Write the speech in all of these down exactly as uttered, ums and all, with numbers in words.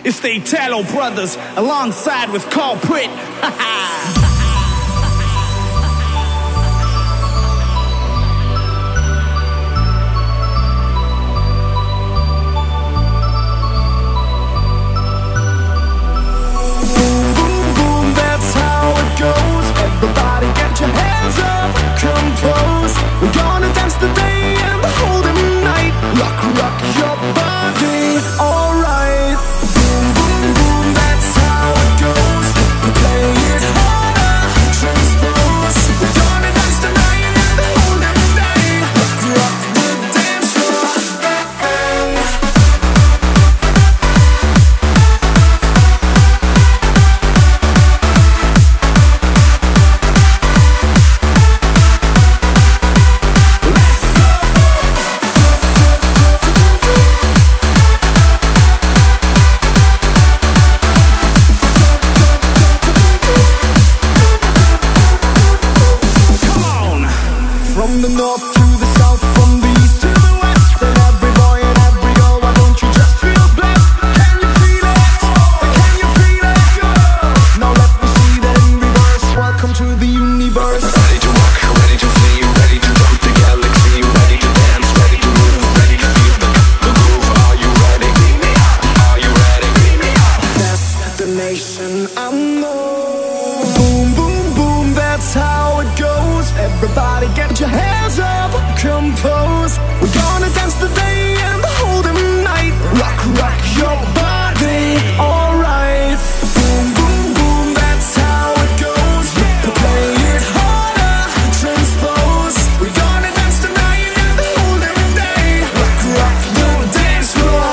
It's the Italo brothers alongside with Culprit. Everybody get your hands up, come close. We're gonna dance the day and the whole damn night. Rock, rock your body, alright. Boom, boom, boom, that's how it goes. We play it harder, transpose. We're gonna dance the night and the whole damn day. Rock, rock the dance floor. From the north to the south, from the east to the west, and every boy and every girl, why don't you just feel blessed? Can you feel it? Can you feel it? Now let me see that in reverse. Welcome to the universe. Ready to rock, ready to feel, ready to jump the galaxy, ready to dance, ready to move, ready to feel the, the groove. Are you ready? Are you ready? Destination unknown. Boom, boom, boom, that's how it goes. Everybody get your hands up, compose. We're gonna dance the day and the whole damn night. Rock, rock your body, alright. Boom, boom, boom, that's how it goes. We play it harder, transpose. We're gonna dance the night and the whole damn day. Rock, rock the dance floor.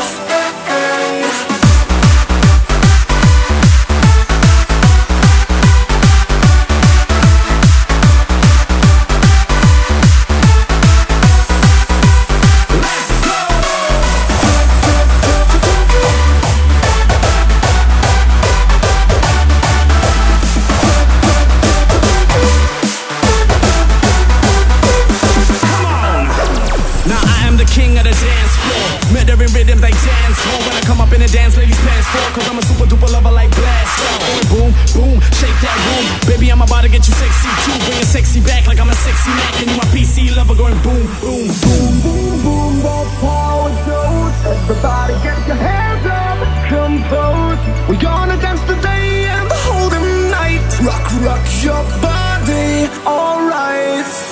King of the dance floor, murdering rhythm like dance hall. When I come up in the dance, ladies pants fall, cause I'm a super duper lover like blast. Boom, boom, shake that room. Baby, I'm about to get you sexy too. Bring your sexy back like I'm a sexy Mac. And you my P C lover going boom, boom, boom. Boom, boom, that's how it goes. Everybody get your hands up, compose. We're gonna dance the day and the whole damn night. Rock, rock your body, alright.